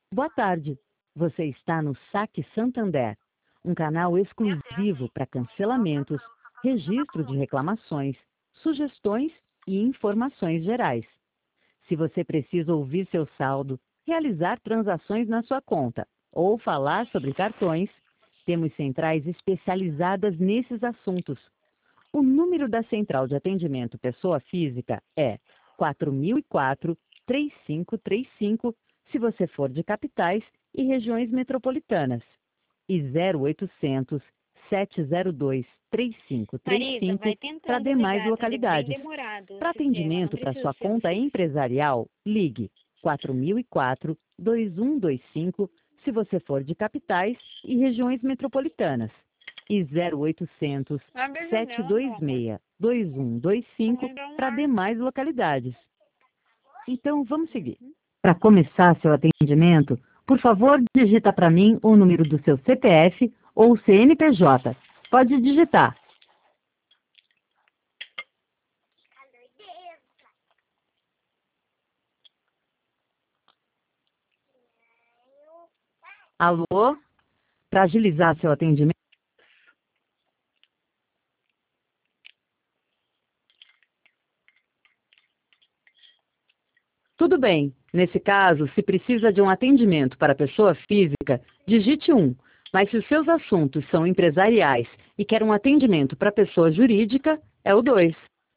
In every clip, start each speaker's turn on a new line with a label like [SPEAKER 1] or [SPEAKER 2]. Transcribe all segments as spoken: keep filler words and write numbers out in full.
[SPEAKER 1] Boa tarde. Você está no Saque Santander, um canal exclusivo para cancelamentos, registro de reclamações, sugestões e informações gerais. Se você precisa ouvir seu saldo, realizar transações na sua conta ou falar sobre cartões, temos centrais especializadas nesses assuntos. O número da Central de Atendimento Pessoa Física é quatro mil e quatro, três cinco três cinco, se você for de capitais e regiões metropolitanas, e zero oitocentos, sete zero dois, três cinco três
[SPEAKER 2] Marisa,
[SPEAKER 1] cinco
[SPEAKER 2] vai
[SPEAKER 1] para
[SPEAKER 2] tentando
[SPEAKER 1] demais
[SPEAKER 2] ligar, tá de- bem
[SPEAKER 1] localidades.
[SPEAKER 2] demorado o
[SPEAKER 1] Para
[SPEAKER 2] sistema, não
[SPEAKER 1] atendimento para
[SPEAKER 2] precisa
[SPEAKER 1] sua
[SPEAKER 2] ser
[SPEAKER 1] conta
[SPEAKER 2] você.
[SPEAKER 1] empresarial, ligue quatro mil e quatro, dois um dois cinco, se você for de capitais e regiões metropolitanas, e zero oitocentos,
[SPEAKER 2] Abre a
[SPEAKER 1] sete
[SPEAKER 2] janela, meu
[SPEAKER 1] dois
[SPEAKER 2] amor.
[SPEAKER 1] seis, dois um dois cinco
[SPEAKER 2] Vai dar um
[SPEAKER 1] para
[SPEAKER 2] ar.
[SPEAKER 1] demais localidades. Então, vamos seguir. Para começar seu atendimento, por favor, digita para mim o número do seu C P F ou C N P J. Pode digitar. Alô? Para agilizar seu atendimento. Tudo bem. Nesse caso, se precisa de um atendimento para pessoa física, digite um. Mas se os seus assuntos são empresariais e quer um atendimento para pessoa jurídica, é o dois.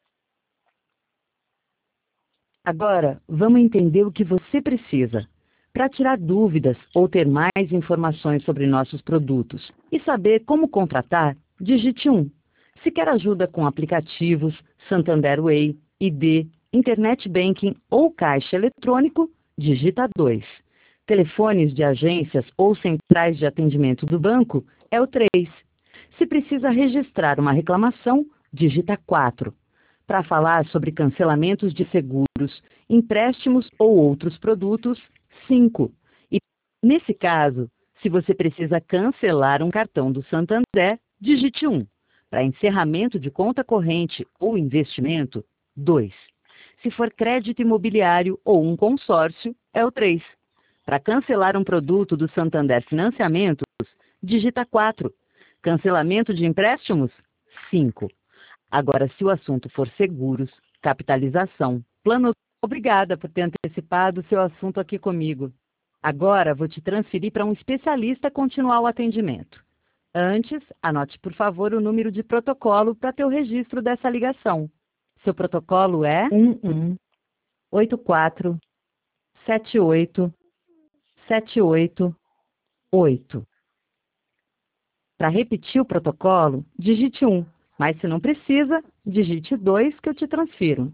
[SPEAKER 1] Agora, vamos entender o que você precisa. Para tirar dúvidas ou ter mais informações sobre nossos produtos e saber como contratar, digite um. Se quer ajuda com aplicativos, Santander Way, I D, Internet Banking ou caixa eletrônico, digita dois. Telefones de agências ou centrais de atendimento do banco é o três. Se precisa registrar uma reclamação, digita quatro. Para falar sobre cancelamentos de seguros, empréstimos ou outros produtos, cinco. E, nesse caso, se você precisa cancelar um cartão do Santander, digite um. Para encerramento de conta corrente ou investimento, dois. Se for crédito imobiliário ou um consórcio, é o três. Para cancelar um produto do Santander Financiamentos, digita quatro. Cancelamento de empréstimos, cinco. Agora, se o assunto for seguros, capitalização, plano... Obrigada por ter antecipado o seu assunto aqui comigo. Agora, vou te transferir para um especialista continuar o atendimento. Antes, anote, por favor, o número de protocolo para ter o registro dessa ligação. Seu protocolo é um um oito quatro sete oito sete oito oito. Para repetir o protocolo, digite um, mas se não precisa, digite dois que eu te transfiro.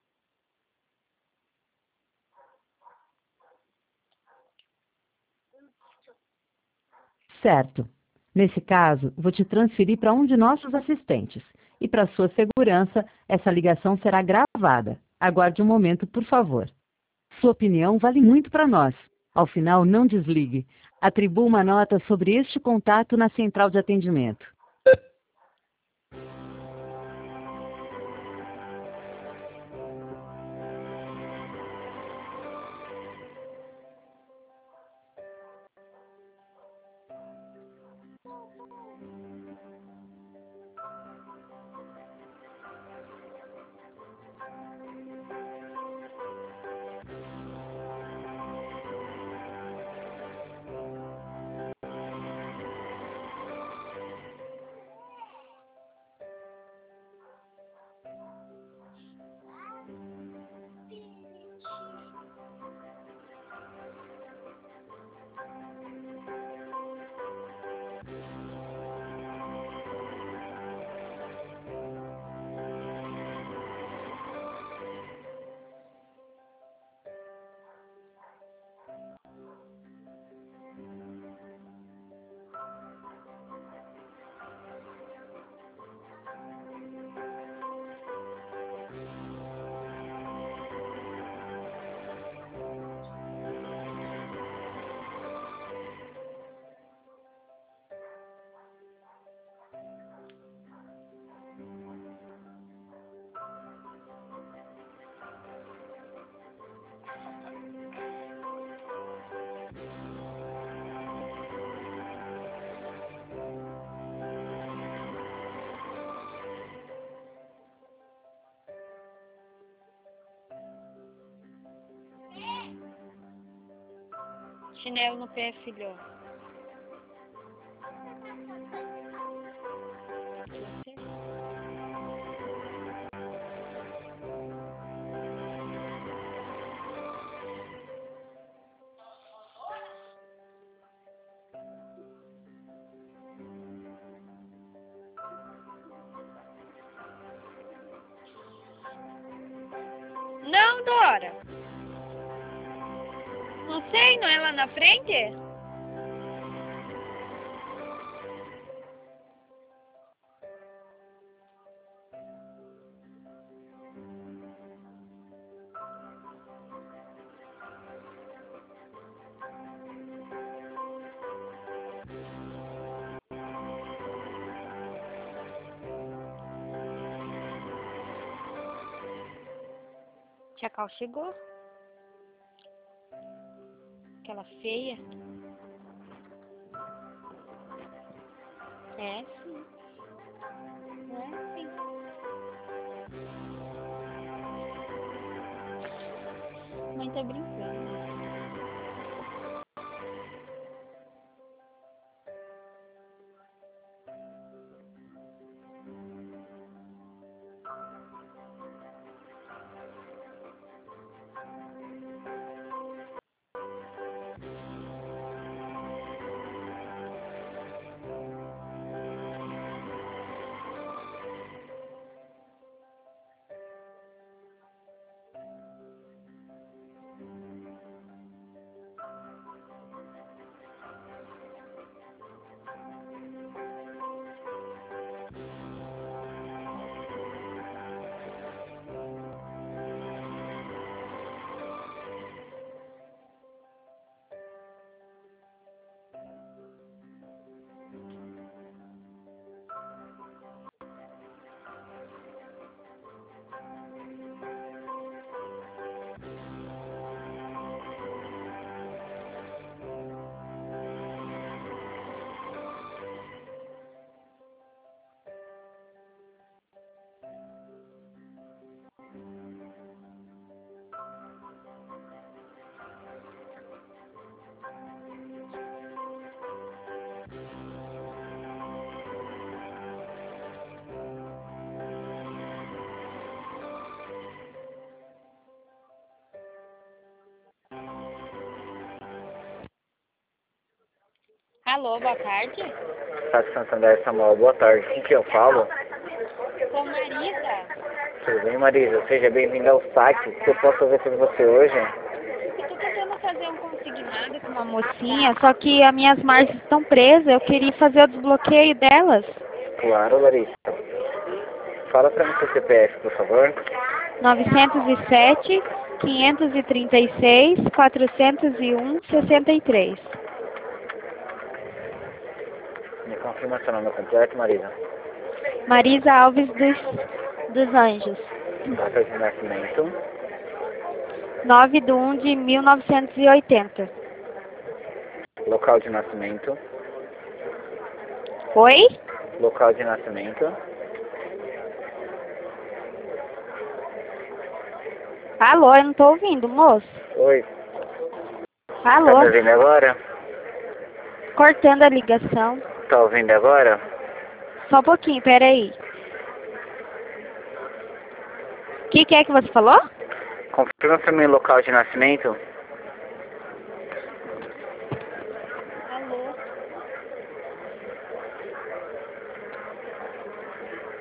[SPEAKER 1] Certo. Nesse caso, vou te transferir para um de nossos assistentes. E para sua segurança, essa ligação será gravada. Aguarde um momento, por favor. Sua opinião vale muito para nós. Ao final, não desligue. Atribua uma nota sobre este contato na central de atendimento.
[SPEAKER 2] Chinelo no pé, filho. Não, Dora. Não sei, não é lá na frente? Tia Cal chegou. Aquela feia. É, sim. É, sim. Mãe tá brincando. Alô, boa tarde.
[SPEAKER 3] Rádio Santander, Samuel, boa tarde. Com quem eu falo?
[SPEAKER 2] Sou Marisa.
[SPEAKER 3] Tudo bem, Marisa? Seja bem-vinda ao site. O que eu posso fazer por você hoje?
[SPEAKER 2] Eu tô tentando fazer um consignado com uma mocinha, só que as minhas marcas estão presas. Eu queria fazer o desbloqueio delas.
[SPEAKER 3] Claro, Larissa. Fala pra mim seu C P F, por favor.
[SPEAKER 2] novecentos e sete, quinhentos e trinta e seis, quatrocentos e um, sessenta e três.
[SPEAKER 3] Me confirma seu nome completo, Marisa.
[SPEAKER 2] Marisa Alves dos, dos Anjos.
[SPEAKER 3] Data de nascimento.
[SPEAKER 2] nove de um de mil novecentos e oitenta.
[SPEAKER 3] Local de nascimento.
[SPEAKER 2] Oi?
[SPEAKER 3] Local de nascimento.
[SPEAKER 2] Alô, eu não tô ouvindo, moço.
[SPEAKER 3] Oi.
[SPEAKER 2] Alô?
[SPEAKER 3] Tá me ouvindo agora?
[SPEAKER 2] Cortando a ligação.
[SPEAKER 3] Tá ouvindo agora?
[SPEAKER 2] Só um pouquinho, peraí. O que, que é que você falou?
[SPEAKER 3] Confirma pra mim o local de nascimento.